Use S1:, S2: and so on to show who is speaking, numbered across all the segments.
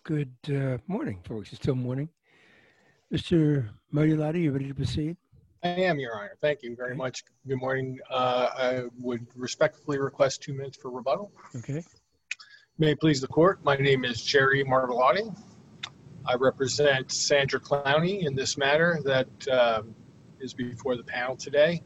S1: Good morning, folks. It's still morning. Mr. Marialotti, you ready to proceed?
S2: I am, Your Honor. Thank you very much. Good morning. I would respectfully request 2 minutes for rebuttal.
S1: Okay.
S2: May it please the court, my name is Jerry Marialotti. I represent Sandra Clowney in this matter that is before the panel today.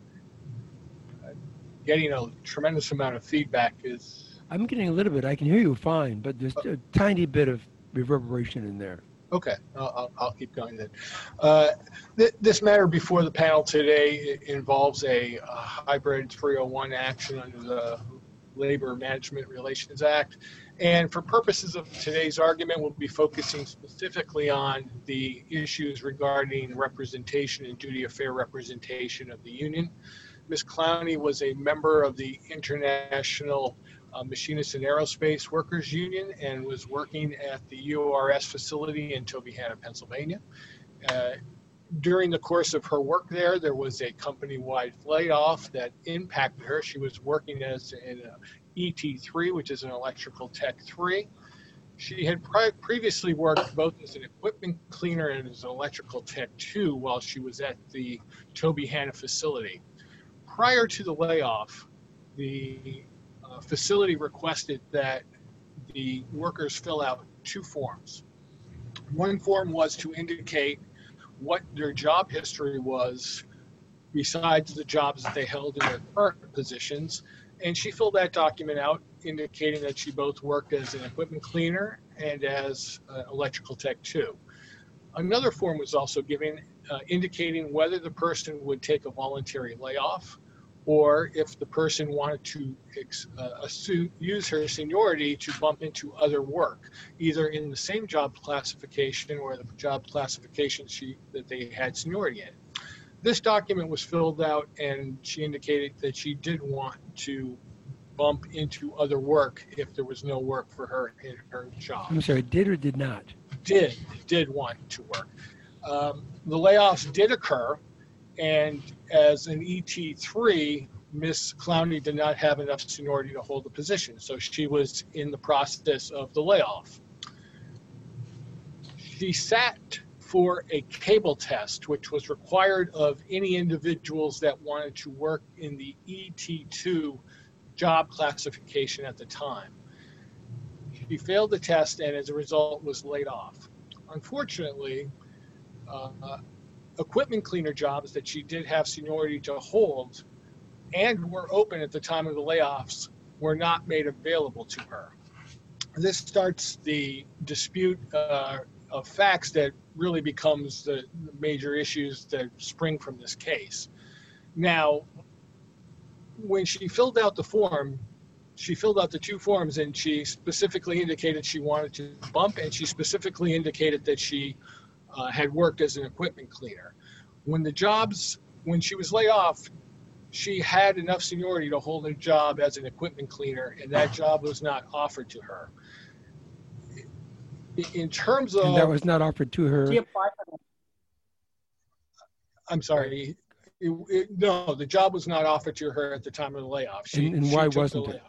S2: Getting a tremendous amount of feedback is...
S1: I'm getting a little bit. I can hear you fine, but there's a tiny bit of reverberation in there.
S2: Okay, I'll keep going then. This matter before the panel today involves a hybrid 301 action under the Labor Management Relations Act. And for purposes of today's argument, we'll be focusing specifically on the issues regarding representation and duty of fair representation of the union. Ms. Clowney was a member of the International Machinists and Aerospace Workers Union and was working at the URS facility in Tobyhanna, Pennsylvania. During the course of her work there was a company-wide layoff that impacted her. She was working as an ET3, which is an electrical tech 3. She had previously worked both as an equipment cleaner and as an electrical tech 2 while she was at the Tobyhanna facility. Prior to the layoff, the facility requested that the workers fill out 2 forms. One form was to indicate what their job history was besides the jobs that they held in their current positions. And she filled that document out indicating that she both worked as an equipment cleaner and as electrical tech 2. Another form was also given indicating whether the person would take a voluntary layoff or if the person wanted to use her seniority to bump into other work, either in the same job classification or the job classification that they had seniority in. This document was filled out and she indicated that she did want to bump into other work if there was no work for her in her job.
S1: I'm sorry, did or did not?
S2: Did want to work. The layoffs did occur, and as an ET3, Ms. Clowney did not have enough seniority to hold the position, so she was in the process of the layoff. She sat for a cable test, which was required of any individuals that wanted to work in the ET2 job classification at the time. She failed the test and as a result was laid off. Unfortunately, equipment cleaner jobs that she did have seniority to hold and were open at the time of the layoffs were not made available to her. This starts the dispute of facts that really becomes the major issues that spring from this case. Now, when she filled out the form, she filled out the 2 forms and she specifically indicated she wanted to bump, and she specifically indicated that she had worked as an equipment cleaner. When she was laid off, she had enough seniority to hold a job as an equipment cleaner, and that job was not offered to her. In terms of...
S1: And that was not offered to her?
S2: I'm sorry. No, the job was not offered to her at the time of the layoff.
S1: And why wasn't it?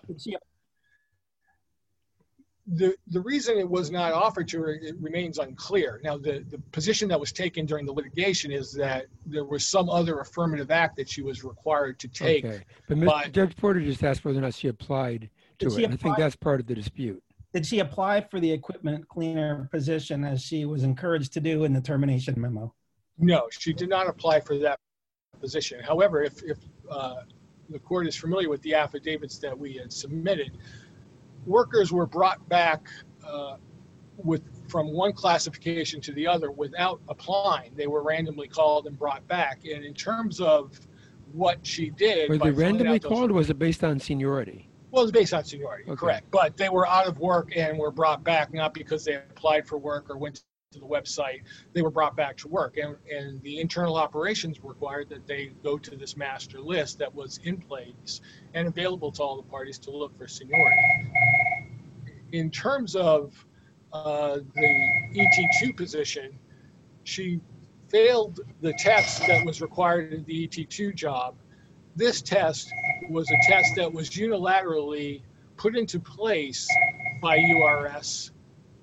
S2: The reason it was not offered to her, it remains unclear. Now, the position that was taken during the litigation is that there was some other affirmative act that she was required to take.
S1: Okay. But Judge Porter just asked whether or not she applied to it. And I think that's part of the dispute.
S3: Did she apply for the equipment cleaner position as she was encouraged to do in the termination memo?
S2: No, she did not apply for that position. However, if the court is familiar with the affidavits that we had submitted, workers were brought back from one classification to the other without applying. They were randomly called and brought back. And in terms of what she did...
S1: Was it randomly called or was it based on seniority?
S2: Well, it was based on seniority,
S1: okay.
S2: Correct. But they were out of work and were brought back, not because they applied for work or went to the website. They were brought back to work. And the internal operations required that they go to this master list that was in place and available to all the parties to look for seniority. In terms of the ET2 position, she failed the test that was required in the ET2 job. This test was a test that was unilaterally put into place by URS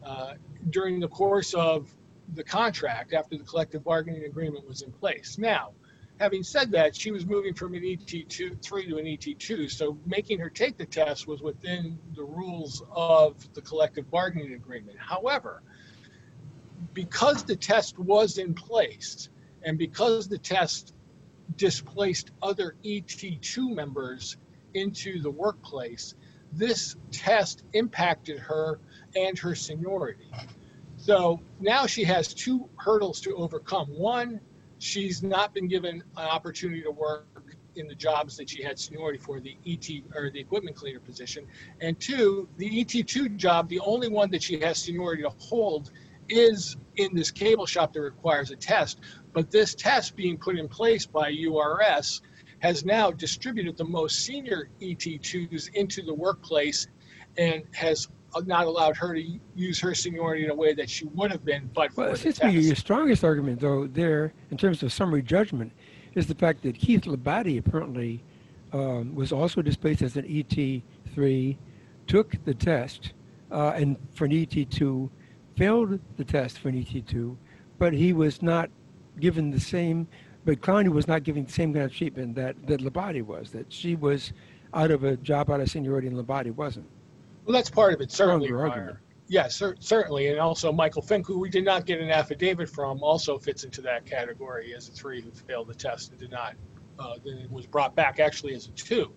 S2: during the course of the contract after the collective bargaining agreement was in place. Now, having said that, she was moving from an ET3 to an ET2, so making her take the test was within the rules of the collective bargaining agreement. However, because the test was in place and because the test displaced other ET2 members into the workplace, this test impacted her and her seniority. So now she has two hurdles to overcome. One, she's not been given an opportunity to work in the jobs that she had seniority for, the ET or the equipment cleaner position. And two, the ET2 job, the only one that she has seniority to hold, is in this cable shop that requires a test. But this test being put in place by URS has now distributed the most senior ET2s into the workplace and has not allowed her to use her seniority in a way that she would have been, but
S1: Well,
S2: for
S1: it
S2: the
S1: seems to me
S2: test.
S1: your strongest argument, though, there, in terms of summary judgment, is the fact that Keith Labate apparently was also displaced as an ET3, took the test, and for an ET2, failed the test for an ET2, but he was not given the same, but Clowney was not given the same kind of treatment that Labate was, that she was out of a job out of seniority and Labate wasn't.
S2: Well, that's part of it, certainly.
S1: Stronger argument.
S2: Yes, certainly. And also Michael Fink, who we did not get an affidavit from, also fits into that category as a 3 who failed the test and did not, then it was brought back actually as a 2.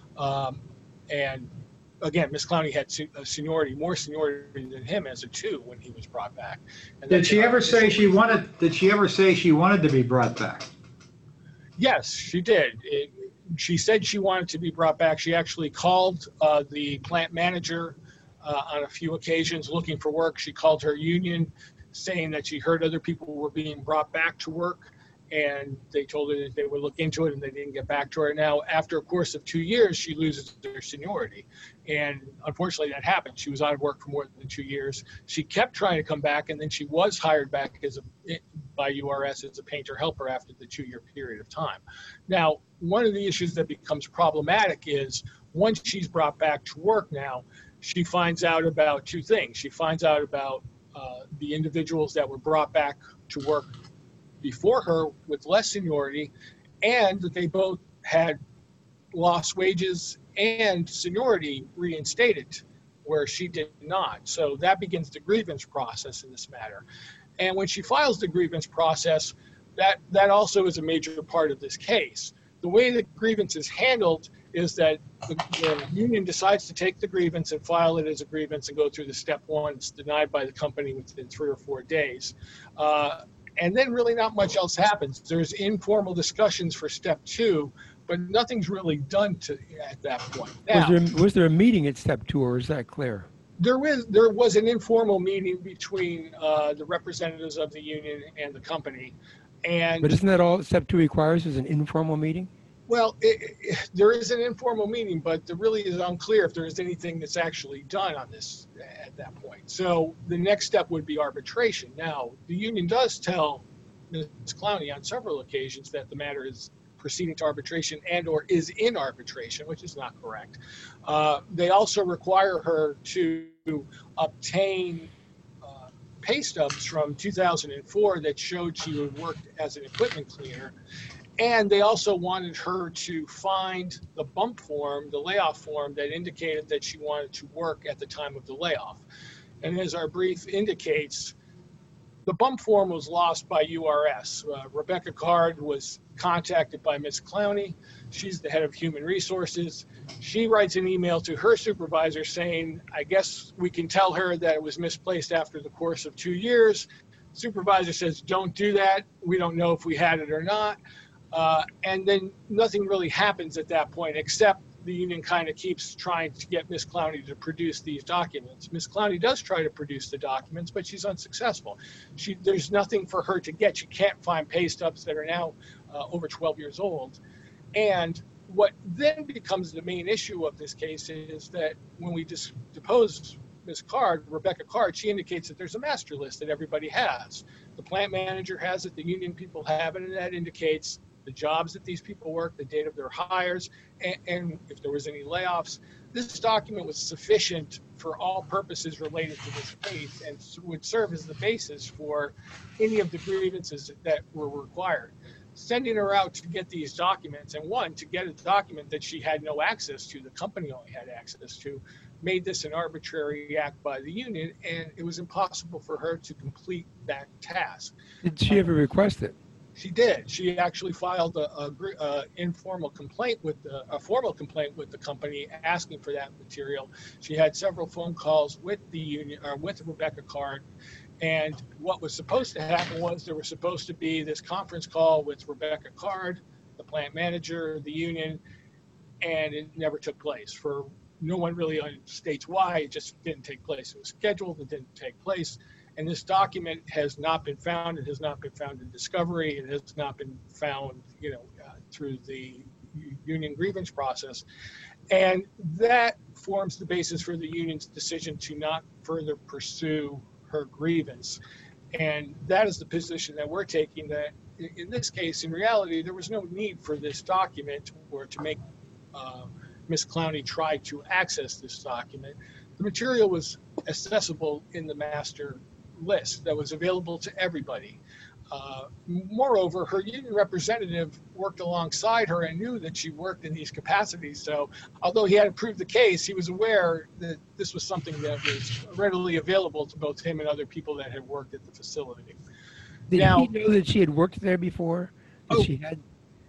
S2: And again, Miss Clowney had seniority, more seniority than him as a 2 when he was brought back. And
S4: Did she ever say she wanted? Did she ever say she wanted to be brought back?
S2: Yes, she did. She said she wanted to be brought back. She actually called the plant manager on a few occasions looking for work. She called her union saying that she heard other people were being brought back to work, and they told her that they would look into it, and they didn't get back to her. Now, after a course of 2 years, she loses her seniority. And unfortunately, that happened. She was out of work for more than 2 years. She kept trying to come back, and then she was hired back by URS as a painter helper after the 2-year period of time. Now, one of the issues that becomes problematic is once she's brought back to work now, she finds out about 2 things. She finds out about the individuals that were brought back to work before her with less seniority, and that they both had lost wages and seniority reinstated where she did not. So that begins the grievance process in this matter. And when she files the grievance process, that also is a major part of this case. The way the grievance is handled is that the union decides to take the grievance and file it as a grievance and go through the step 1. It's denied by the company within 3 or 4 days. And then really not much else happens. There's informal discussions for step 2, but nothing's really done at that point. Now,
S1: Was there a meeting at step 2, or is that clear?
S2: there was an informal meeting between the representatives of the union and the company.
S1: But isn't that all step 2 requires, is an informal meeting?
S2: Well, there is an informal meeting, but it really is unclear if there is anything that's actually done on this at that point. So the next step would be arbitration. Now, the union does tell Ms. Clowney on several occasions that the matter is proceeding to arbitration and or is in arbitration, which is not correct. They also require her to obtain pay stubs from 2004 that showed she had worked as an equipment cleaner. And they also wanted her to find the bump form, the layoff form that indicated that she wanted to work at the time of the layoff. And as our brief indicates, the bump form was lost by URS. Rebecca Card was contacted by Ms. Clowney. She's the head of human resources. She writes an email to her supervisor saying, I guess we can tell her that it was misplaced after the course of 2 years. Supervisor says, don't do that. We don't know if we had it or not. And then nothing really happens at that point, except the union kind of keeps trying to get Ms. Clowney to produce these documents. Ms. Clowney does try to produce the documents, but she's unsuccessful. There's nothing for her to get. She can't find pay stubs that are now over 12 years old. And what then becomes the main issue of this case is that when we depose Ms. Card, Rebecca Card, she indicates that there's a master list that everybody has. The plant manager has it, the union people have it, and that indicates the jobs that these people work, the date of their hires, and if there was any layoffs. this document was sufficient for all purposes related to this case and would serve as the basis for any of the grievances that were required. Sending her out to get these documents, and one, to get a document that she had no access to, the company only had access to, made this an arbitrary act by the union, and it was impossible for her to complete that task.
S1: Did she ever request it?
S2: She did. She actually filed a informal complaint with a formal complaint with the company asking for that material. She had several phone calls with the union, or with Rebecca Card. And what was supposed to happen was there was supposed to be this conference call with Rebecca Card, the plant manager, the union, and it never took place. For no one really states why, it just didn't take place. It was scheduled, it didn't take place. And this document has not been found. It has not been found in discovery. It has not been found, through the union grievance process. And that forms the basis for the union's decision to not further pursue her grievance. And that is the position that we're taking, that in this case, in reality, there was no need for this document or to make Ms. Clowney try to access this document. The material was accessible in the master list that was available to everybody. Moreover, her union representative worked alongside her and knew that she worked in these capacities. So although he had approved the case, he was aware that this was something that was readily available to both him and other people that had worked at the facility.
S1: Did he know that she had worked there before? That she had?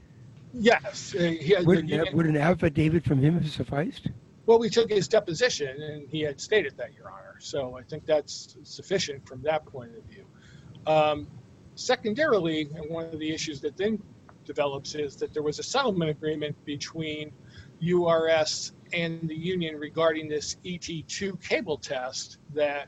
S2: Yes.
S1: Would an affidavit from him have sufficed?
S2: Well, we took his deposition and he had stated that, Your Honor. So I think that's sufficient from that point of view. Secondarily, and one of the issues that then develops is that there was a settlement agreement between URS and the union regarding this ET2 cable test that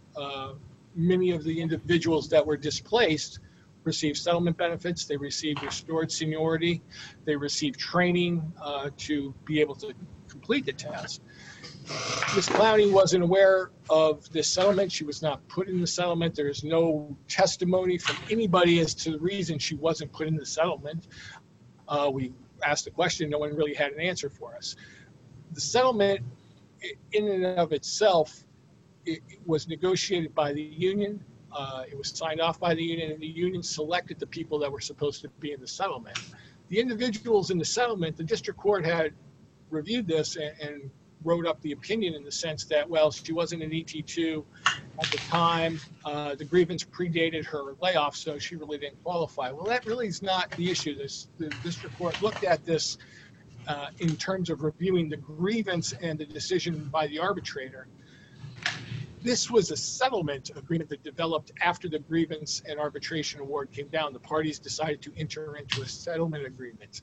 S2: many of the individuals that were displaced received settlement benefits. They received restored seniority. They received training to be able to complete the test. Ms. Clowney wasn't aware of this settlement. She was not put in the settlement. There's no testimony from anybody as to the reason she wasn't put in the settlement. We asked the question. No one really had an answer for us. The settlement in and of itself, it was negotiated by the union. It was signed off by the union, and the union selected the people that were supposed to be in the settlement. The individuals in the settlement, the district court had reviewed this and wrote up the opinion in the sense that, well, she wasn't an ET2 at the time. The grievance predated her layoff, so she really didn't qualify. Well, that really is not the issue. The district court looked at this in terms of reviewing the grievance and the decision by the arbitrator. This was a settlement agreement that developed after the grievance and arbitration award came down. The parties decided to enter into a settlement agreement.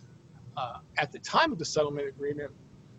S2: At the time of the settlement agreement,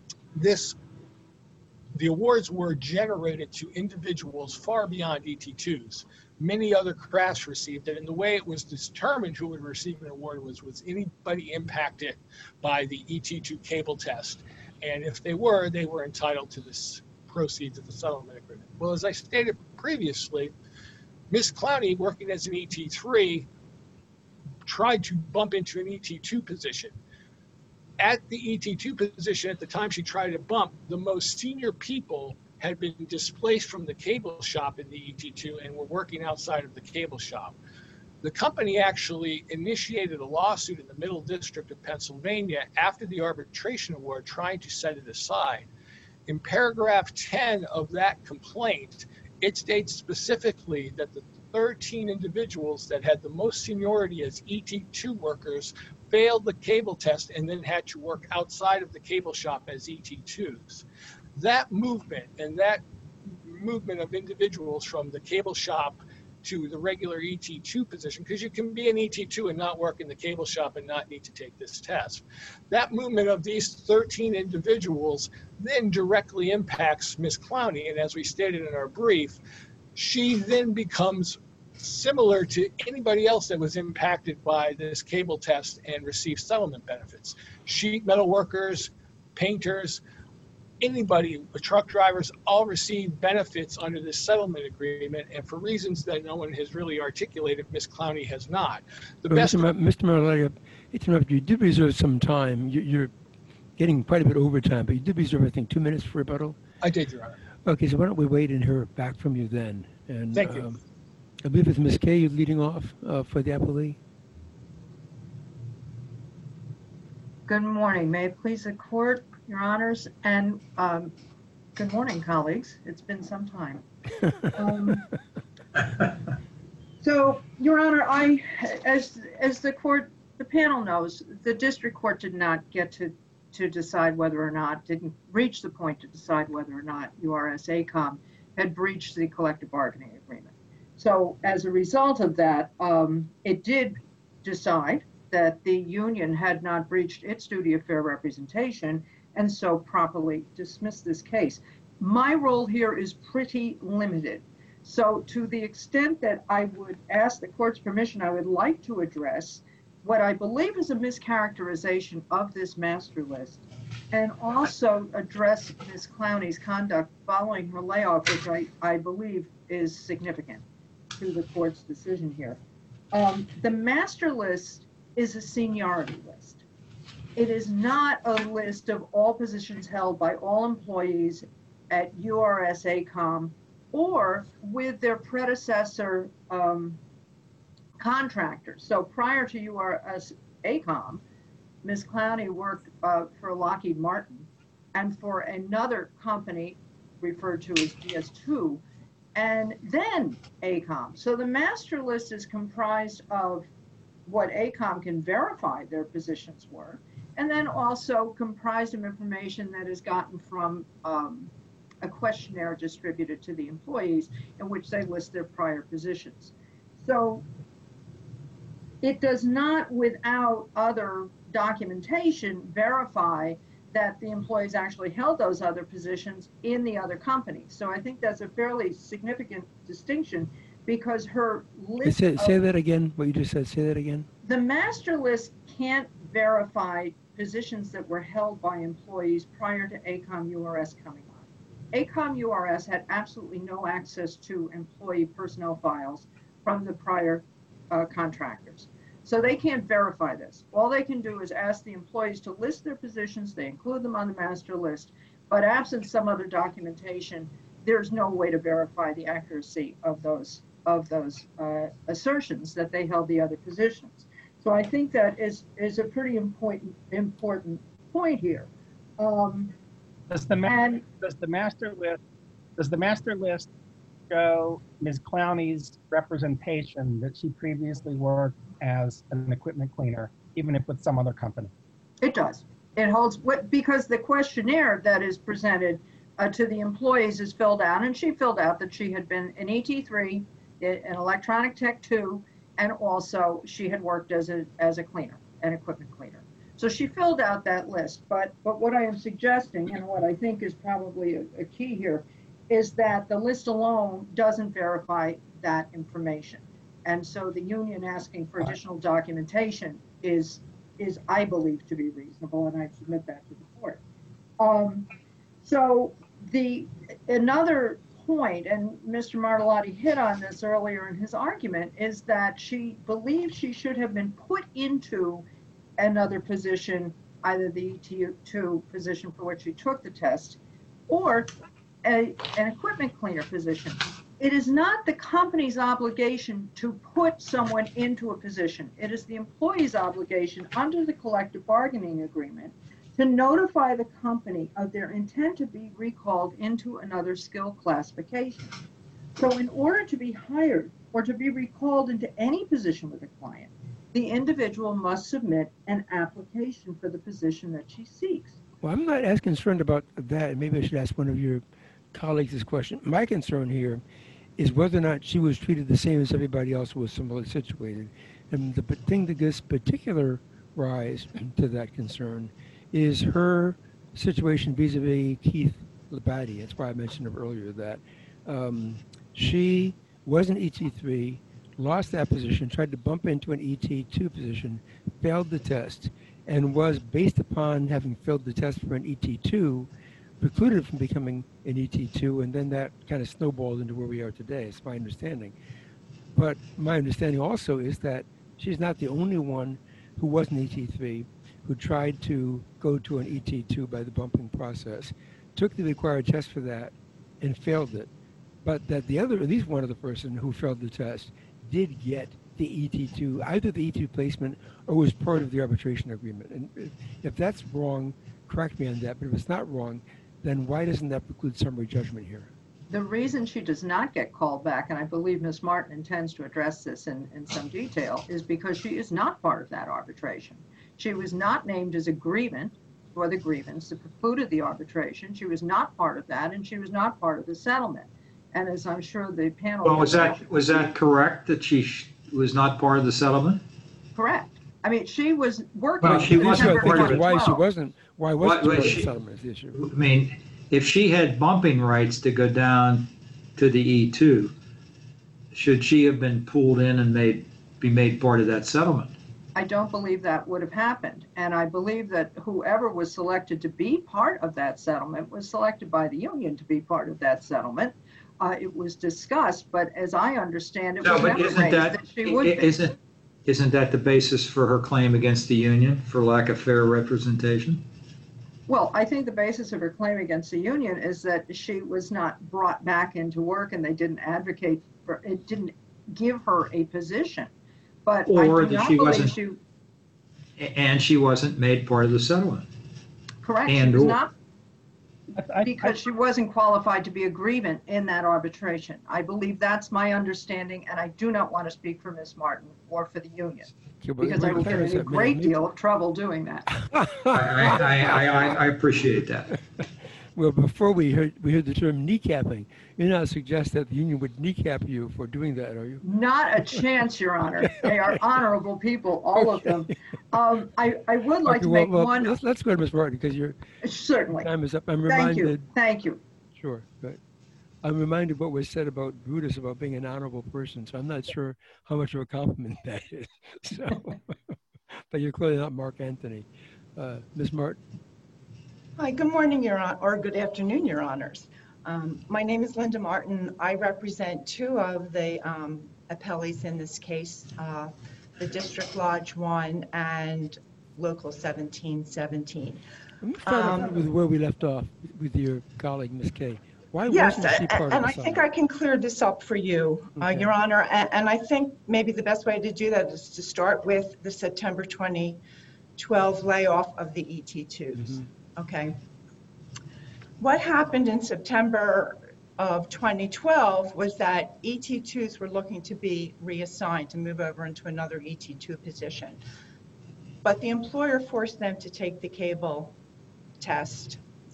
S2: the awards were generated to individuals far beyond ET2s. Many other crafts received it, and the way it was determined who would receive an award was anybody impacted by the ET2 cable test. And if they were entitled to this proceeds of the settlement agreement. Well, as I stated previously, Ms. Clowney, working as an ET3, tried to bump into an ET2 position. At the ET2 position, at the time she tried to bump, the most senior people had been displaced from the cable shop in the ET2 and were working outside of the cable shop. The company actually initiated a lawsuit in the Middle District of Pennsylvania after the arbitration award, trying to set it aside. In paragraph 10 of that complaint, it states specifically that the 13 individuals that had the most seniority as ET2 workers failed the cable test and then had to work outside of the cable shop as ET2s. That movement of individuals from the cable shop to the regular ET2 position, because you can be an ET2 and not work in the cable shop and not need to take this test. That movement of these 13 individuals then directly impacts Ms. Clowney, and as we stated in our brief, she then becomes similar to anybody else that was impacted by this cable test and received settlement benefits. Sheet metal workers, painters, anybody, truck drivers, all receive benefits under this settlement agreement, and for reasons that no one has really articulated, Ms. Clowney has not.
S1: Mr. Marillion, you did reserve some time. You're getting quite a bit over time, but you did reserve, I think, 2 minutes for rebuttal.
S2: I did, Your Honor.
S1: Okay, so why don't we wait and hear back from you then? And
S2: Thank you.
S1: I believe it's Ms. Kay you're leading off for the appellee.
S5: Good morning. May it please the court, your honors, and good morning, colleagues. It's been some time. So, your honor, as the court, the panel knows, the district court did not get to decide whether or not, didn't reach the point to decide whether or not URS-ACOM had breached the collective bargaining agreement. So, as a result of that, it did decide that the union had not breached its duty of fair representation and so properly dismissed this case. My role here is pretty limited. So to the extent that I would ask the court's permission, I would like to address what I believe is a mischaracterization of this master list and also address Ms. Clowney's conduct following her layoff, which I believe is significant to the court's decision here. The master list is a seniority list. It is not a list of all positions held by all employees at URS-ACOM or with their predecessor contractors. So prior to URS-ACOM, Ms. Clowney worked for Lockheed Martin and for another company referred to as GS2, and then ACOM. So the master list is comprised of what ACOM can verify their positions were, and then also comprised of information that is gotten from a questionnaire distributed to the employees in which they list their prior positions. So it does not, without other documentation, verify that the employees actually held those other positions in the other company. So I think that's a fairly significant distinction because her list
S1: Say that again, what you just said, say that again.
S5: The master list can't verify positions that were held by employees prior to ACOM URS coming on. ACOM URS had absolutely no access to employee personnel files from the prior contractors. So they can't verify this. All they can do is ask the employees to list their positions, they include them on the master list, but absent some other documentation, there's no way to verify the accuracy of those assertions that they held the other positions. So I think that is a pretty important point here.
S3: Does the master list show Ms. Clowney's representation that she previously worked as an equipment cleaner, even if with some other company?
S5: It does. It holds because the questionnaire that is presented to the employees is filled out, and she filled out that she had been an ET3, an electronic tech 2, and also she had worked as a cleaner, an equipment cleaner. So she filled out that list, but what I am suggesting, and what I think is probably a key here, is that the list alone doesn't verify that information. And so the union asking for additional documentation is I believe to be reasonable, and I submit that to the court. So another point, and Mr. Martellotti hit on this earlier in his argument, is that she believes she should have been put into another position, either the ET2 position for which she took the test, or an equipment cleaner position. It is not the company's obligation to put someone into a position. It is the employee's obligation under the collective bargaining agreement to notify the company of their intent to be recalled into another skill classification. So in order to be hired or to be recalled into any position with a client, the individual must submit an application for the position that she seeks.
S1: Well, I'm not as concerned about that. Maybe I should ask one of your colleagues this question. My concern here is whether or not she was treated the same as everybody else who was similarly situated. And the thing that gives particular rise to that concern is her situation vis-a-vis Keith Labadie. That's why I mentioned it earlier that she was an ET3, lost that position, tried to bump into an ET2 position, failed the test, and was, based upon having failed the test for an ET2, precluded from becoming an ET2, and then that kind of snowballed into where we are today. It's my understanding. But my understanding also is that she's not the only one who was an ET3. who tried to go to an ET2 by the bumping process, took the required test for that and failed it. But that the other, at least one other person who failed the test did get the ET2, either the ET2 placement or was part of the arbitration agreement. And if that's wrong, correct me on that, but if it's not wrong, then why doesn't that preclude summary judgment here?
S5: The reason she does not get called back, and I believe Ms. Martin intends to address this in some detail, is because she is not part of that arbitration. She was not named as a grievant for the grievance that precluded the arbitration. She was not part of that, and she was not part of the settlement. And as I'm sure the panel...
S4: Well, was that correct, that she was not part of the settlement?
S5: Correct. I mean, she was working...
S4: Well, she wasn't part of it.
S1: Why she wasn't part of the
S4: she-
S1: settlement is the issue.
S4: I mean, if she had bumping rights to go down to the E2, should she have been pulled in and be made part of that settlement?
S5: I don't believe that would have happened. And I believe that whoever was selected to be part of that settlement was selected by the union to be part of that settlement. It was discussed, but as I understand it, was never raised that she would be.
S4: Isn't that the basis for her claim against the union for lack of fair representation?
S5: Well, I think the basis of her claim against the union is that she was not brought back into work and they didn't advocate for it, didn't give her a position. But
S4: Or
S5: I do
S4: that
S5: not
S4: she
S5: believe
S4: wasn't, and she wasn't made part of the settlement.
S5: correct.
S4: and
S5: She was
S4: or.
S5: not
S3: I-
S5: because she wasn't qualified to be a grievant in that arbitration. I believe that's my understanding, and I do not want to speak for Ms. Martin or for the union
S1: Okay, but
S5: because I would get in a great deal of trouble doing that.
S4: I appreciate that.
S1: Well, before we heard the term kneecapping, you're not suggesting that the union would kneecap you for doing that, are you?
S5: Not a chance, Your Honor. They are honorable people, all of them. I would like
S1: Okay,
S5: to make
S1: well,
S5: one,
S1: let's go to Ms. Martin because your
S5: certainly.
S1: time is up. I'm
S5: Thank you,
S1: reminded,
S5: thank you.
S1: sure, but I'm reminded what was said about Brutus about being an honorable person, so I'm not sure how much of a compliment that is. So, but you're clearly not Mark Antony. Ms. Martin?
S6: Hi, good morning, Your Honor, or good afternoon, Your Honors. My name is Linda Martin. I represent two of the appellees in this case, the District Lodge 1 and Local 1717.
S1: Let me start off with where we left off with your colleague, Ms. Kay. Why
S6: Yes,
S1: wasn't she part of
S6: and
S1: the
S6: I think
S1: settlement?
S6: I can clear this up for you,
S1: Okay.
S6: Your Honor. And I think maybe the best way to do that is to start with the September 2012 layoff of the ET2s. Okay. What happened in September of 2012 was that ET2s were looking to be reassigned to move over into another ET2 position. But the employer forced them to take the cable test,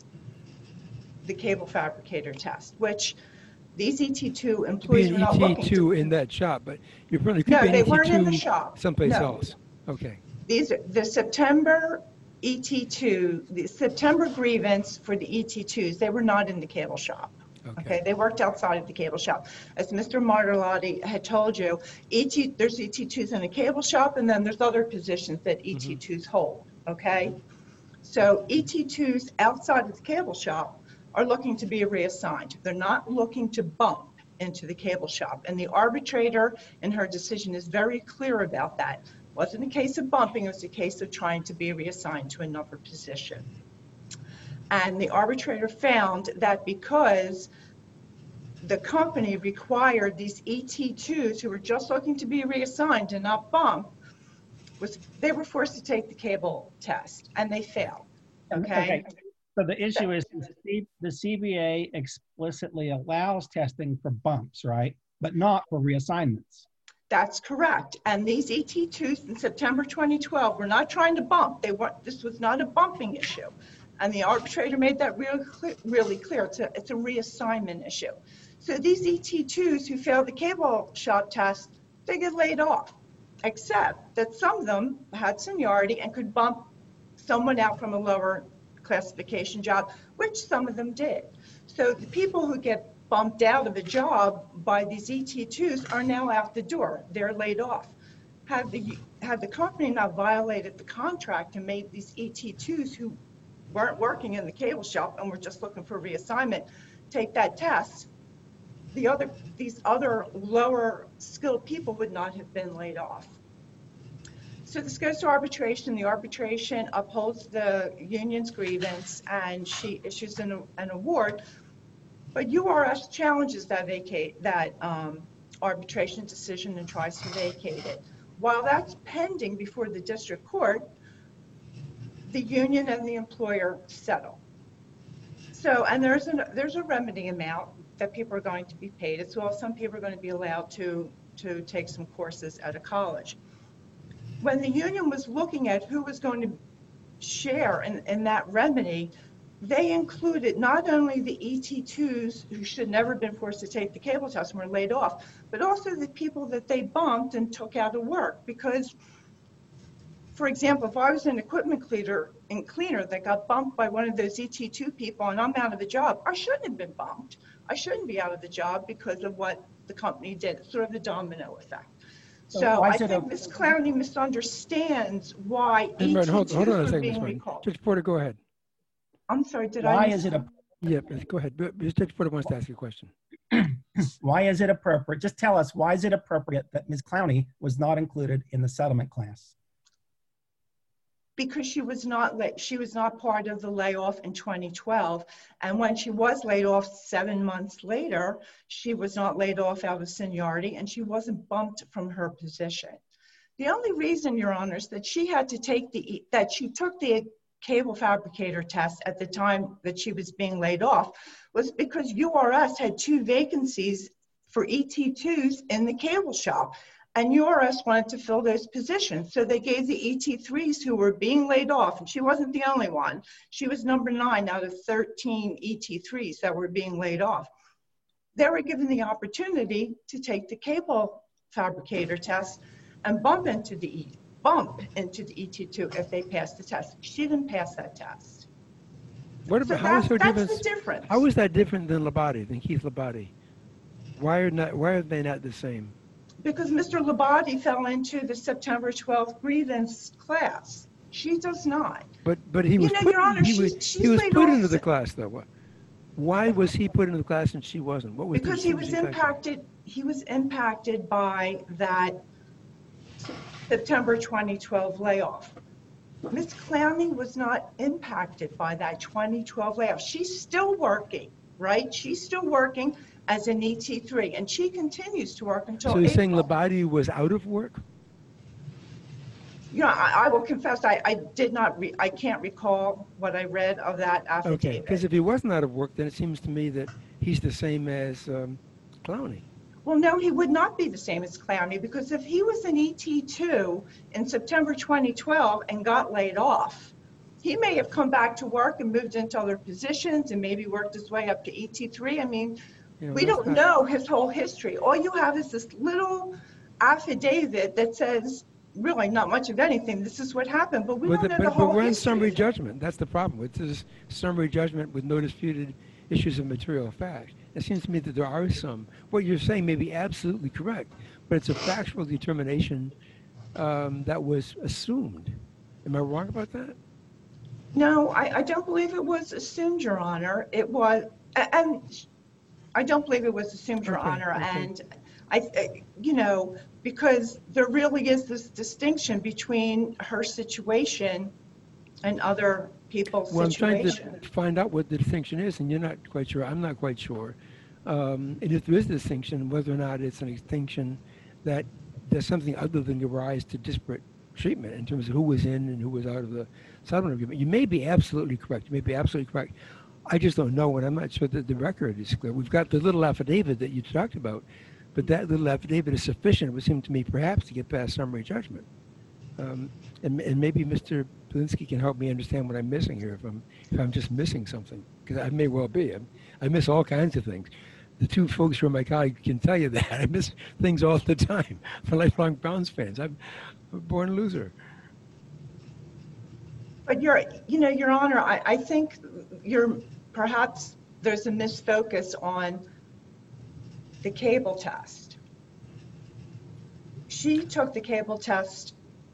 S6: the cable fabricator test, which these ET2
S1: To be
S6: employees
S1: an
S6: were not looking
S1: ET2
S6: to.
S1: in that shop, but you probably could
S6: No,
S1: be an
S6: they
S1: ET2
S6: weren't in the shop.
S1: someplace
S6: No.
S1: else. Okay.
S6: These are the September ET2, the September grievance for the ET2s, they were not in the cable shop. Okay, they worked outside of the cable shop. As Mr. Martellotti had told you, there's ET2s in the cable shop, and then there's other positions that ET2s hold, okay? So ET2s outside of the cable shop are looking to be reassigned. They're not looking to bump into the cable shop. And the arbitrator in her decision is very clear about that. It wasn't a case of bumping, it was a case of trying to be reassigned to another position. And the arbitrator found that because the company required these ET2s who were just looking to be reassigned and not bump, they were forced to take the cable test, and they failed. Okay.
S3: So the issue is the CBA explicitly allows testing for bumps, right? But not for reassignments.
S6: That's correct. And these ET2s in September 2012 were not trying to bump. This was not a bumping issue. And the arbitrator made that really clear. It's a reassignment issue. So these ET2s who failed the cable shop test, they get laid off, except that some of them had seniority and could bump someone out from a lower classification job, which some of them did. So the people who get bumped out of a job by these ET2s are now out the door. They're laid off. Had the company not violated the contract and made these ET2s who weren't working in the cable shop and were just looking for reassignment take that test, these other lower skilled people would not have been laid off. So this goes to arbitration. The arbitration upholds the union's grievance, and she issues an award. But URS challenges that arbitration decision and tries to vacate it. While that's pending before the district court, the union and the employer settle. So, and there's a remedy amount that people are going to be paid as well. Some people are going to be allowed to take some courses at a college. When the union was looking at who was going to share in that remedy, they included not only the ET2s who should never have been forced to take the cable test and were laid off, but also the people that they bumped and took out of work. Because, for example, if I was an equipment cleaner that got bumped by one of those ET2 people and I'm out of a job, I shouldn't have been bumped. I shouldn't be out of the job because of what the company did. It's sort of the domino effect. So I think Ms. Clowney misunderstands why ET2s are being recalled.
S1: Judge Porter, go ahead.
S6: I'm sorry,
S3: why is it a?
S1: Yeah, go ahead. Judge Porter wants to ask you a question.
S3: Why is it appropriate? Just tell us, why is it appropriate that Ms. Clowney was not included in the settlement class?
S6: Because she was not part of the layoff in 2012. And when she was laid off 7 months later, she was not laid off out of seniority and she wasn't bumped from her position. The only reason, Your Honors, that she had to take that she took the cable fabricator test at the time that she was being laid off was because URS had 2 vacancies for ET2s in the cable shop. And URS wanted to fill those positions. So they gave the ET3s who were being laid off, and she wasn't the only one. She was number 9 out of 13 ET3s that were being laid off. They were given the opportunity to take the cable fabricator test and bump into the ET2 if they passed the test. She didn't pass that test.
S1: What about,
S6: so that's the difference.
S1: How is that different than Keith Labate? Why are they not the same?
S6: Because Mr. Labate fell into the September 12th grievance class. She does not.
S1: But he was put,
S6: Your Honor,
S1: he was put into the class though. Why was he put into the class and she wasn't? What was
S6: because he was impacted. He was impacted by that September 2012 layoff. Ms. Clowney was not impacted by that 2012 layoff. She's still working, right? She's still working as an ET3, and she continues to work until
S1: So you're saying Labate was out of work?
S6: You know, I will confess, I did not, I can't recall what I read of that affidavit.
S1: Okay, because if he wasn't out of work, then it seems to me that he's the same as Clowney.
S6: Well, no, he would not be the same as Clowney, because if he was an ET2 in September 2012 and got laid off, he may have come back to work and moved into other positions and maybe worked his way up to ET3. I mean, we don't know his whole history. All you have is this little affidavit that says really not much of anything. This is what happened, but we don't know the whole
S1: But we're in
S6: history.
S1: summary judgment. That's the problem. It's this summary judgment with no disputed issues of material fact. It seems to me that there are some. What you're saying may be absolutely correct, but it's a factual determination that was assumed. Am I wrong about that?
S6: No, I don't believe it was assumed, Your Honor. It was, and I don't believe it was assumed, Your Honor. And you know, because there really is this distinction between her situation and other people's situation.
S1: I'm trying to find out what the distinction is, and you're not quite sure. I'm not quite sure. And if there is a distinction, whether or not it's a distinction that there's something other than your rise to disparate treatment in terms of who was in and who was out of the settlement agreement. You may be absolutely correct. You may be absolutely correct. I just don't know, and I'm not sure that the record is clear. We've got the little affidavit that you talked about, but that little affidavit is sufficient, it would seem to me, perhaps to get past summary judgment. And maybe Mr. Polinsky can help me understand what I'm missing here, if I'm just missing something, because I may well be. I miss all kinds of things. The 2 folks who are my colleagues can tell you that. I miss things all the time. I'm lifelong Browns fans. I'm a born loser.
S6: But Your Honor, I think perhaps there's a misfocus on the cable test. She took the cable test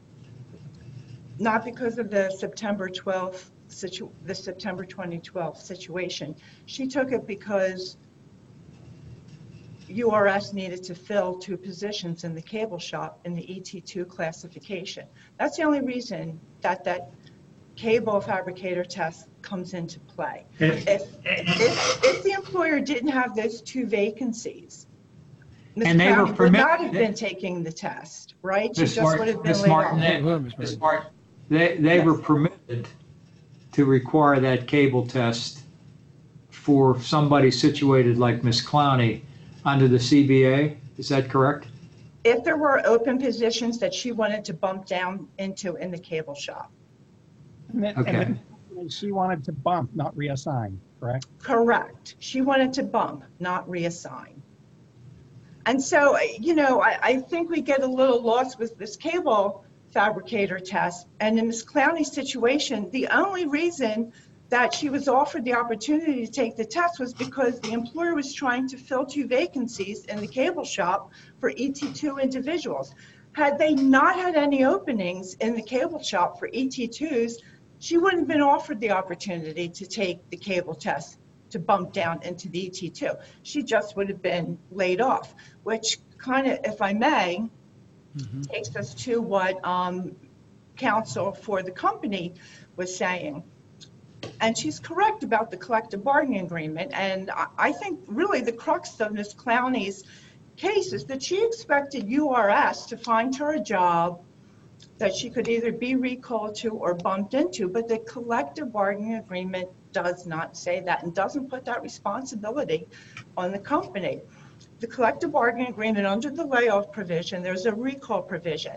S6: not because of the September 2012 situation. She took it because URS needed to fill 2 positions in the cable shop in the ET2 classification. That's the only reason that that cable fabricator test comes into play. If the employer didn't have those 2 vacancies, Ms.
S4: And they were
S6: Clowney would not have
S4: permitted-
S6: been taking the test, right? She
S4: Ms.
S6: just would have been
S4: Ms.
S6: laid
S4: Martin,
S6: off.
S4: Ms. Martin, they were permitted to require that cable test for somebody situated like Ms. Clowney under the CBA. Is that correct?
S6: If there were open positions that she wanted to bump down into in the cable shop.
S4: Okay.
S3: And she wanted to bump, not reassign, correct?
S6: Correct. She wanted to bump, not reassign. And so, you know, I think we get a little lost with this cable fabricator test. And in Ms. Clowney's situation, the only reason that she was offered the opportunity to take the test was because the employer was trying to fill 2 vacancies in the cable shop for ET2 individuals. Had they not had any openings in the cable shop for ET2s, she wouldn't have been offered the opportunity to take the cable test to bump down into the ET2. She just would have been laid off, which kind of, if I may, takes us to what counsel for the company was saying. And she's correct about the collective bargaining agreement. And I think really the crux of Ms. Clowney's case is that she expected URS to find her a job that she could either be recalled to or bumped into, but the collective bargaining agreement does not say that and doesn't put that responsibility on the company. The collective bargaining agreement, under the layoff provision, there's a recall provision.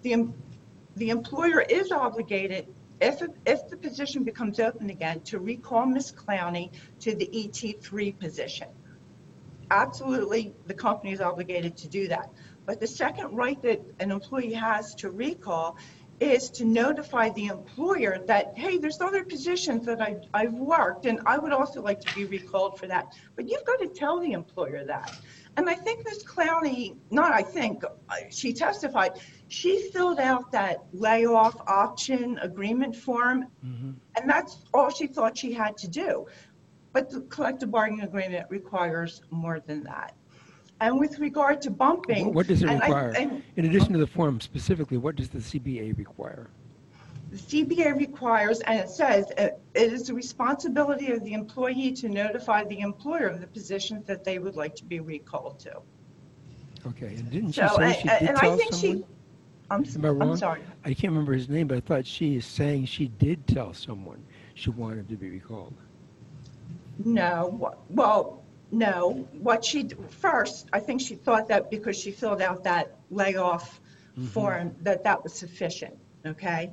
S6: The employer is obligated, if the position becomes open again, to recall Ms. Clowney to the ET3 position. Absolutely, the company is obligated to do that. But the second right that an employee has to recall is to notify the employer that, hey, there's other positions that I've worked and I would also like to be recalled for that. But you've got to tell the employer that. And I think Ms. Clowney, she testified, she filled out that layoff option agreement form, and that's all she thought she had to do. But the collective bargaining agreement requires more than that. And with regard to bumping...
S1: What does it require? In addition to the form specifically, what does the CBA require?
S6: The CBA requires, and it says, it is the responsibility of the employee to notify the employer of the positions that they would like to be recalled to.
S1: Okay, and didn't she say she did tell someone? Am I wrong?
S6: I'm sorry.
S1: I can't remember his name, but I thought she is saying she did tell someone she wanted to be recalled.
S6: No, well, no. What she first, I think she thought that because she filled out that layoff form that was sufficient. Okay.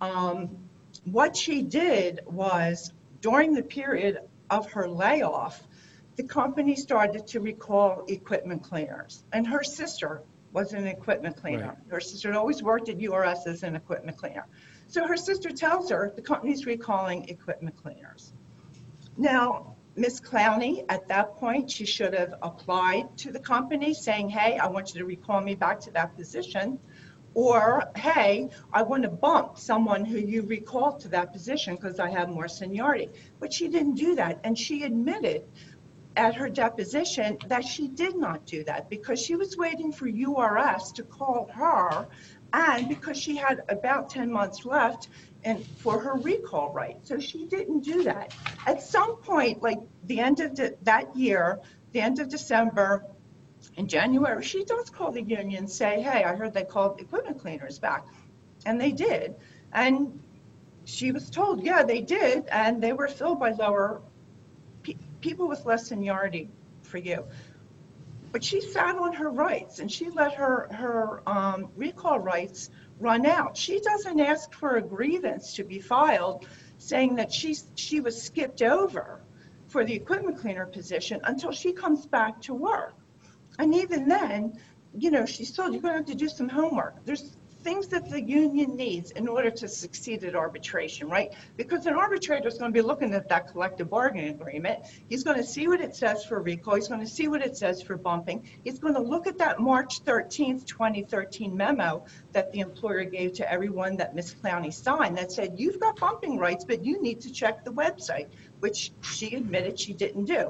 S6: What she did was, during the period of her layoff, the company started to recall equipment cleaners, and her sister was an equipment cleaner. Right. Her sister had always worked at URS as an equipment cleaner. So her sister tells her the company's recalling equipment cleaners. Now, Ms. Clowney, at that point, she should have applied to the company saying, hey, I want you to recall me back to that position. Or, hey, I want to bump someone who you recalled to that position because I have more seniority. But she didn't do that. And she admitted at her deposition that she did not do that because she was waiting for URS to call her, and because she had about 10 months left and for her recall right. So she didn't do that. At some point, like the end of that year, the end of December, in January, she does call the union and say, hey, I heard they called equipment cleaners back. And they did. And she was told, yeah, they did. And they were filled by lower people with less seniority for you. But she sat on her rights and she let her recall rights run out. She doesn't ask for a grievance to be filed saying that she was skipped over for the equipment cleaner position until she comes back to work. And even then, you know, she's told you're going to have to do some homework. There's things that the union needs in order to succeed at arbitration, right? Because an arbitrator is going to be looking at that collective bargaining agreement. He's going to see what it says for recall. He's going to see what it says for bumping. He's going to look at that March 13th, 2013 memo that the employer gave to everyone that Ms. Clowney signed that said, you've got bumping rights, but you need to check the website, which she admitted she didn't do.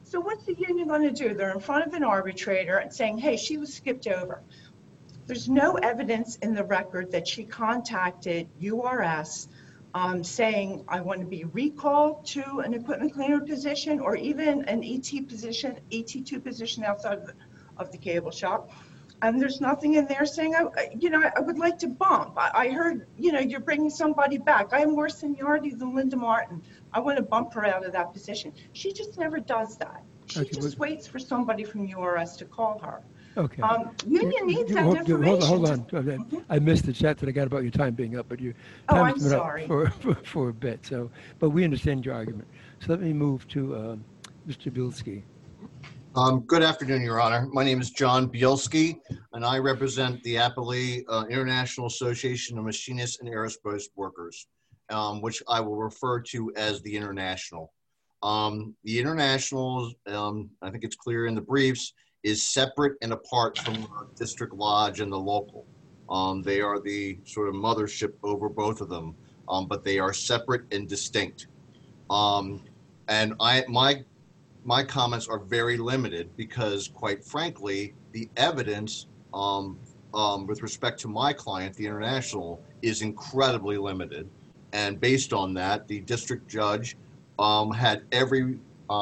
S6: So what's the union going to do? They're in front of an arbitrator and saying, hey, she was skipped over. There's no evidence in the record that she contacted URS saying, I want to be recalled to an equipment cleaner position or even an ET position, ET2 position outside of the cable shop. And there's nothing in there saying, I would like to bump. I heard, you're bringing somebody back. I have more seniority than Linda Martin. I want to bump her out of that position. She just never does that. She just waits for somebody from URS to call her.
S1: Okay.
S6: Union needs that information.
S1: Hold on. I missed the chat that I got about your time being up, but your
S6: Oh,
S1: time
S6: I'm
S1: has been
S6: sorry.
S1: up for a bit. So, but we understand your argument. So let me move to Mr. Bilski.
S7: Good afternoon, Your Honor. My name is John Bielski, and I represent the Appalachia International Association of Machinists and Aerospace Workers, which I will refer to as the International. The International, I think it's clear in the briefs, is separate and apart from the District Lodge and the local. They are the sort of mothership over both of them, but they are separate and distinct. And my comments are very limited because, quite frankly, the evidence with respect to my client, the International, is incredibly limited. And based on that, the district judge had it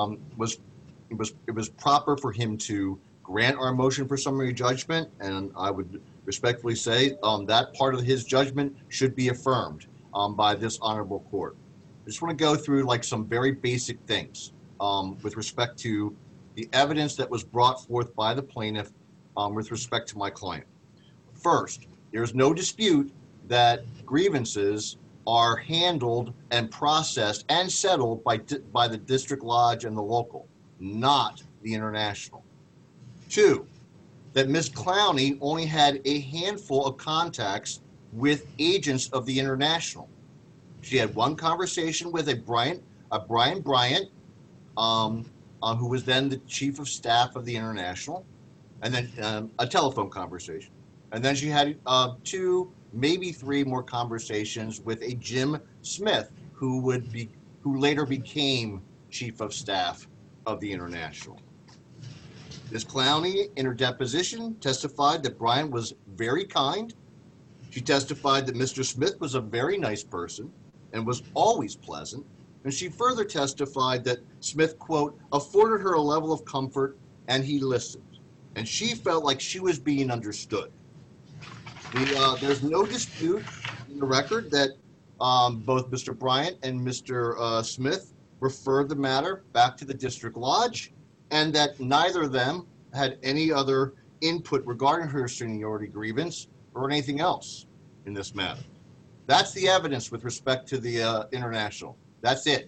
S7: was proper for him to grant our motion for summary judgment, and I would respectfully say that part of his judgment should be affirmed by this honorable court. I just want to go through like some very basic things with respect to the evidence that was brought forth by the plaintiff with respect to my client. First, there's no dispute that grievances are handled and processed and settled by the District Lodge and the local, not the International. Two, that Ms. Clowney only had a handful of contacts with agents of the International. She had one conversation with a Brian Bryant, who was then the chief of staff of the International, and then a telephone conversation. And then she had two, maybe three more conversations with a Jim Smith, who later became chief of staff of the International. Ms. Clowney, in her deposition, testified that Brian was very kind. She testified that Mr. Smith was a very nice person and was always pleasant. And she further testified that Smith, quote, afforded her a level of comfort and he listened. And she felt like she was being understood. There's no dispute in the record that both Mr. Bryant and Mr. Smith referred the matter back to the District Lodge, and that neither of them had any other input regarding her seniority grievance or anything else in this matter. That's the evidence with respect to the International. That's it.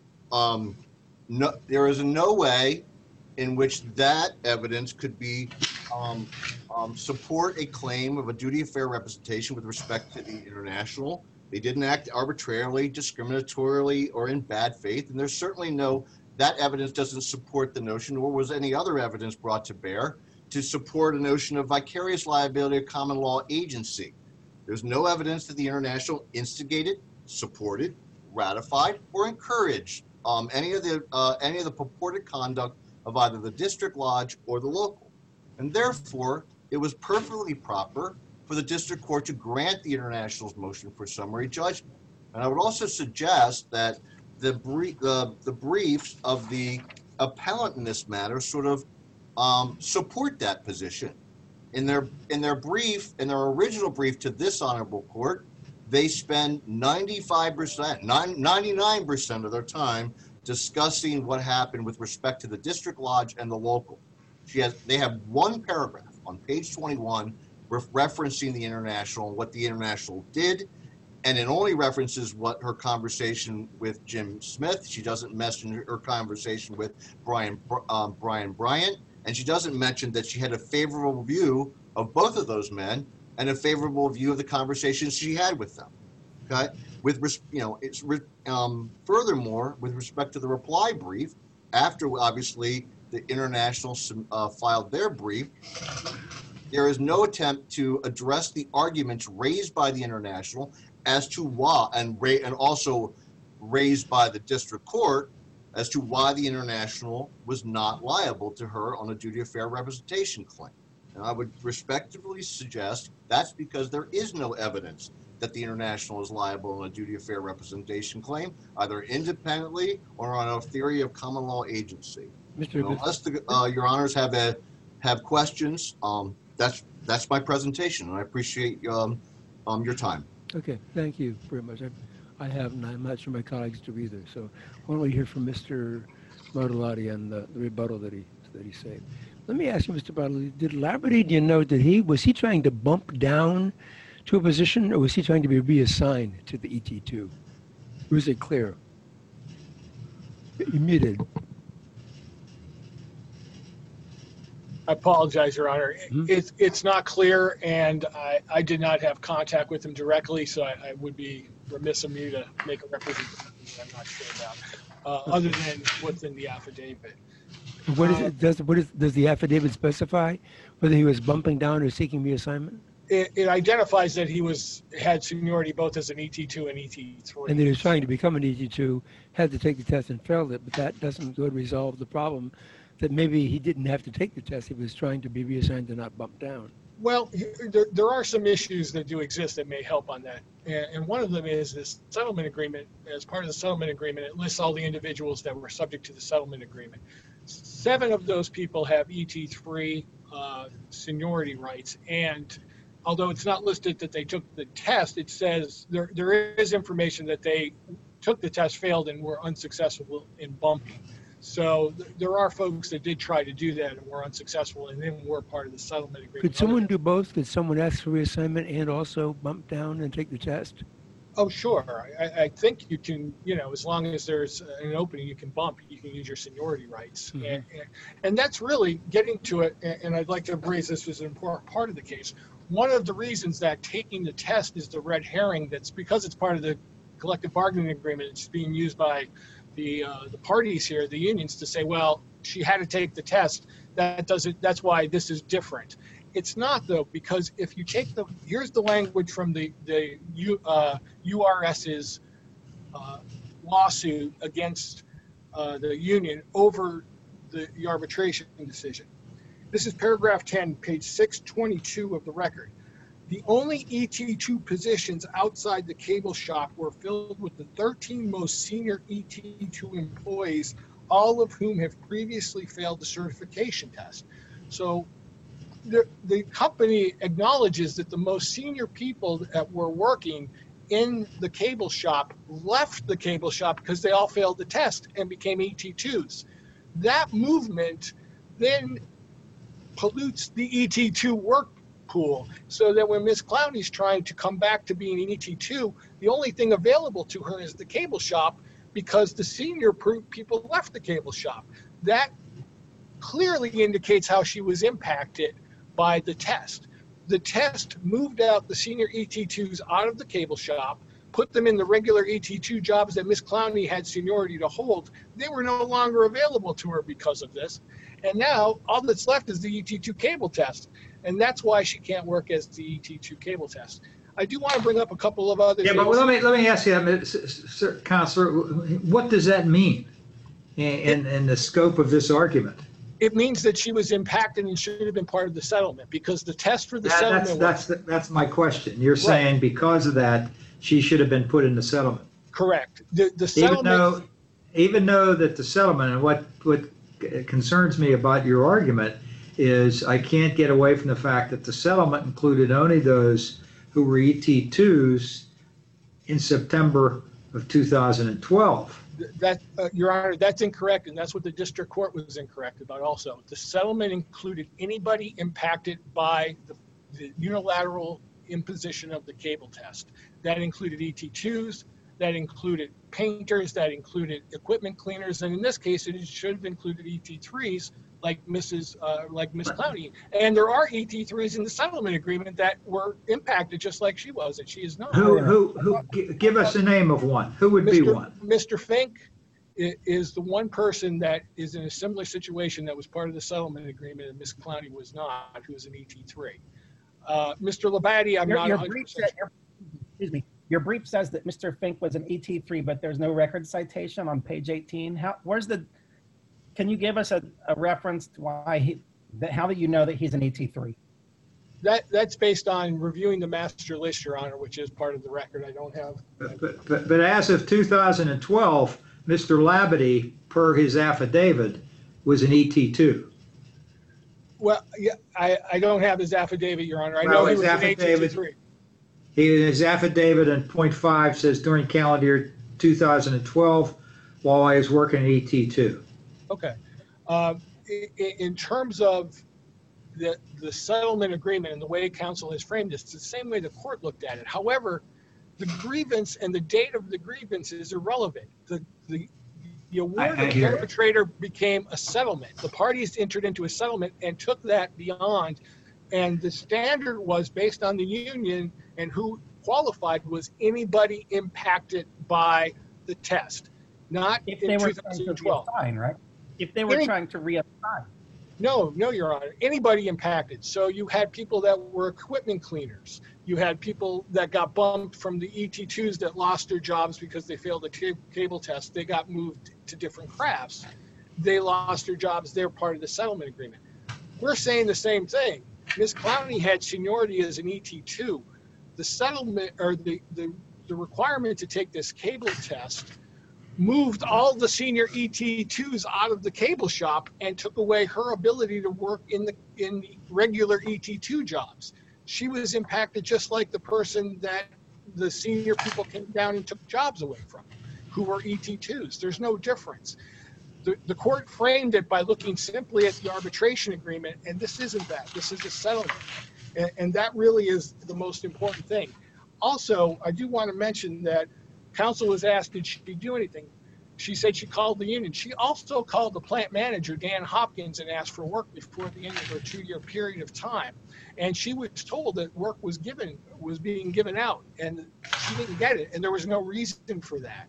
S7: There is no way in which that evidence could be support a claim of a duty of fair representation with respect to the International. They didn't act arbitrarily, discriminatorily, or in bad faith, and there's certainly that evidence doesn't support the notion, nor was any other evidence brought to bear to support a notion of vicarious liability of common law agency. There's no evidence that the International instigated, supported, ratified, or encouraged any of the purported conduct of either the District Lodge or the local. And therefore, it was perfectly proper for the district court to grant the International's motion for summary judgment. And I would also suggest that the briefs of the appellant in this matter sort of support that position. In their original brief to this honorable court, they spend 99% of their time discussing what happened with respect to the District Lodge and the local. They have one paragraph on page 21 referencing the International and what the International did, and it only references what her conversation with Jim Smith. She doesn't mention her conversation with Brian Bryant, and she doesn't mention that she had a favorable view of both of those men and a favorable view of the conversations she had with them. Okay, furthermore, with respect to the reply brief, after obviously the International filed their brief, there is no attempt to address the arguments raised by the International as to why, and also raised by the district court as to why the International was not liable to her on a duty of fair representation claim. And I would respectfully suggest that's because there is no evidence that the International is liable on a duty of fair representation claim, either independently or on a theory of common law agency. Unless your honors have questions, that's my presentation, and I appreciate your time.
S1: Okay, thank you very much. I have, and I'm not sure my colleagues do either. So why don't we hear from Mr. Martellotti on the rebuttal that he said. Let me ask you, Mr. Bartley, did Labadie, you know, was he trying to bump down to a position, or was he trying to be reassigned to the ET2? Or was it clear? You muted.
S2: I apologize, Your Honor. It's not clear, and I did not have contact with him directly, so I would be remiss of me to make a representation that I'm not sure about, other than what's in the affidavit.
S1: What is it? Does the affidavit specify whether he was bumping down or seeking reassignment?
S2: It identifies that he had seniority both as an ET2 and ET3.
S1: And that he was trying to become an ET2, had to take the test and failed it, but that doesn't go to resolve the problem that maybe he didn't have to take the test. He was trying to be reassigned and not bumped down.
S2: Well, there are some issues that do exist that may help on that. And one of them is this settlement agreement. As part of the settlement agreement, it lists all the individuals that were subject to the settlement agreement. 7 of those people have ET3 seniority rights. And although it's not listed that they took the test, it says there is information that they took the test, failed, and were unsuccessful in bumping. So there are folks that did try to do that and were unsuccessful, and then were part of the settlement agreement.
S1: Could someone do both? Could someone ask for reassignment and also bump down and take the test?
S2: Oh, sure. I think you can, as long as there's an opening, you can bump, you can use your seniority rights. Mm-hmm. And that's really getting to it, and I'd like to raise this as an important part of the case. One of the reasons that taking the test is the red herring, that's because it's part of the collective bargaining agreement, it's being used by the parties here, the unions, to say, well, she had to take the test. That's why this is different. It's not, though, because if you take here's the language from the URS's lawsuit against the union over the arbitration decision. This is paragraph 10, page 622 of the record. The only ET2 positions outside the cable shop were filled with the 13 most senior ET2 employees, all of whom have previously failed the certification test. So the company acknowledges that the most senior people that were working in the cable shop left the cable shop because they all failed the test and became ET2s. That movement then pollutes the ET2 work pool, so that when Ms. Clowney's trying to come back to being an ET2, the only thing available to her is the cable shop because the senior people left the cable shop. That clearly indicates how she was impacted by the test. The test moved out the senior ET2s out of the cable shop, put them in the regular ET2 jobs that Ms. Clowney had seniority to hold. They were no longer available to her because of this. And now all that's left is the ET2 cable test. And that's why she can't work as the ET2 cable test. I do want to bring up a couple of other things.
S4: But let me ask you, Sir, Counselor, what does that mean in the scope of this argument?
S2: It means that she was impacted and should have been part of the settlement because the test for the settlement.
S4: That's my question. You're saying because of that, she should have been put in the settlement.
S2: Correct. The settlement.
S4: Even though that the settlement, and what concerns me about your argument is I can't get away from the fact that the settlement included only those who were ET2s in September of 2012.
S2: Your Honor, that's incorrect, and that's what the district court was incorrect about also. The settlement included anybody impacted by the unilateral imposition of the cable test. That included ET2s, that included painters, that included equipment cleaners, and in this case, it should have included ET3s like Ms. Clowney. And there are ET3s in the settlement agreement that were impacted just like she was, and she is not.
S4: Give us a name of one. Who would be one?
S2: Mr. Fink is the one person that is in a similar situation that was part of the settlement agreement, and Ms. Clowney was not, who was an ET3. Mr. Labadie, I'm not 100%.
S3: Excuse me. your brief says that Mr. Fink was an ET3, but there's no record citation on page 18. Can you give us a reference to how do you know that he's an ET3?
S2: That's based on reviewing the master list, Your Honor, which is part of the record. I don't have.
S4: But as of 2012, Mr. Labadie, per his affidavit, was an ET2.
S2: Well, yeah, I don't have his affidavit, Your Honor. I
S4: Well,
S2: know he
S4: his
S2: was an
S4: affidavit-
S2: ET3.
S4: His affidavit in point 5 says during calendar year 2012, while I was working at ET2.
S2: Okay. In terms of the settlement agreement and the way counsel has framed this, it's the same way the court looked at it. However, the grievance and the date of the grievance is irrelevant. The award of the arbitrator became a settlement. The parties entered into a settlement and took that beyond. And the standard was based on the union, and who qualified was anybody impacted by the test, not
S3: If
S2: in
S3: they were trying to
S2: 2012.
S3: reassign, right? If they were trying to reassign.
S2: No, Your Honor. Anybody impacted. So you had people that were equipment cleaners. You had people that got bumped from the ET2s that lost their jobs because they failed the cable test. They got moved to different crafts. They lost their jobs. They're part of the settlement agreement. We're saying the same thing. Ms. Clowney had seniority as an ET2. The settlement, or the requirement to take this cable test, moved all the senior ET2s out of the cable shop and took away her ability to work in the regular ET2 jobs. She was impacted just like the person that the senior people came down and took jobs away from, who were ET2s. There's no difference. The court framed it by looking simply at the arbitration agreement, and this isn't that. This is a settlement. And that really is the most important thing. Also, I do want to mention that counsel was asked, did she do anything? She said she called the union. She also called the plant manager, Dan Hopkins, and asked for work before the end of her 2-year period of time. And she was told that work was being given out, and she didn't get it, and there was no reason for that.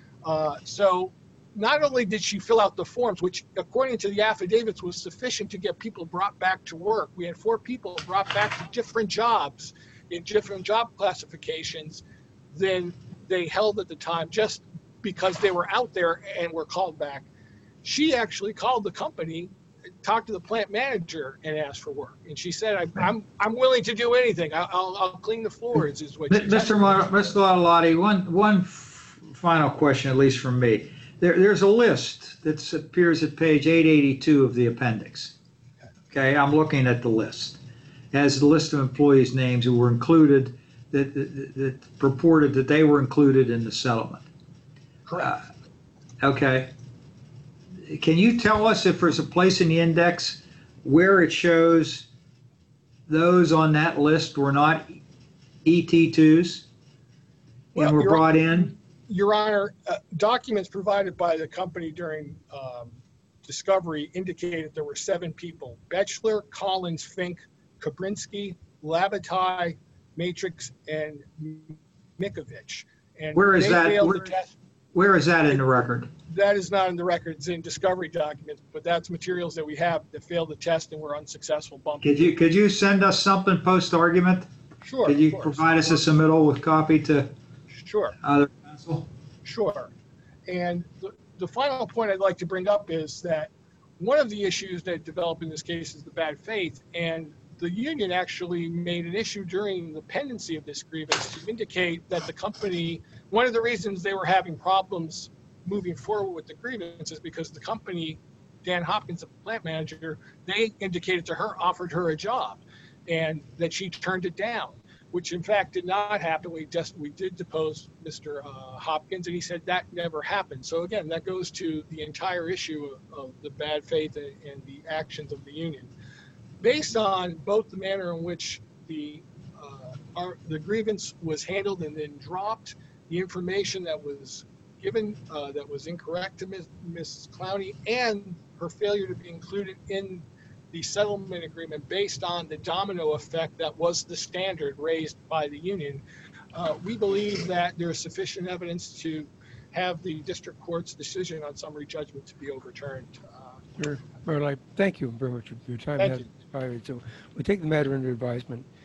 S2: So not only did she fill out the forms, which according to the affidavits was sufficient to get people brought back to work. We had 4 people brought back to different jobs in different job classifications than they held at the time, just because they were out there and were called back. She actually called the company, talked to the plant manager, and asked for work. And she said, I'm willing to do anything. I'll clean the floors, is what she said.
S4: Mr. Mottolati, one final question, at least from me. There's a list that appears at page 882 of the appendix. Okay, I'm looking at the list. It has the list of employees' names who were included, that purported that they were included in the settlement.
S2: Correct.
S4: Okay. Can you tell us if there's a place in the index where it shows those on that list were not ET2s and were brought in?
S2: Your Honor, documents provided by the company during discovery indicated there were 7 people: Betchler, Collins, Fink, Kabrinsky, Labatai, Matrix, and Mikovic. And
S4: Where is that? Where is that in the record?
S2: That is not in the record. It's in discovery documents, but that's materials that we have that failed the test and were unsuccessful.
S4: Could you send us something post-argument?
S2: Sure.
S4: Could you provide us a submittal with copy to
S2: Sure.
S4: other counsel?
S2: Sure. And the final point I'd like to bring up is that one of the issues that developed in this case is the bad faith, and the union actually made an issue during the pendency of this grievance to indicate that the company, one of the reasons they were having problems moving forward with the grievance is because the company, Dan Hopkins, the plant manager, they indicated to her, offered her a job, and that she turned it down, which in fact did not happen. We did depose Mr. Hopkins, and he said that never happened. So again, that goes to the entire issue of the bad faith and the actions of the union. Based on both the manner in which the grievance was handled and then dropped, the information that was given that was incorrect to Ms. Clowney, and her failure to be included in the settlement agreement based on the domino effect that was the standard raised by the union, we believe that there is sufficient evidence to have the district court's decision on summary judgment to be overturned.
S1: Sure. Well, thank you very much for your time.
S2: Thank you.
S1: Expired. So we'll take the matter under advisement.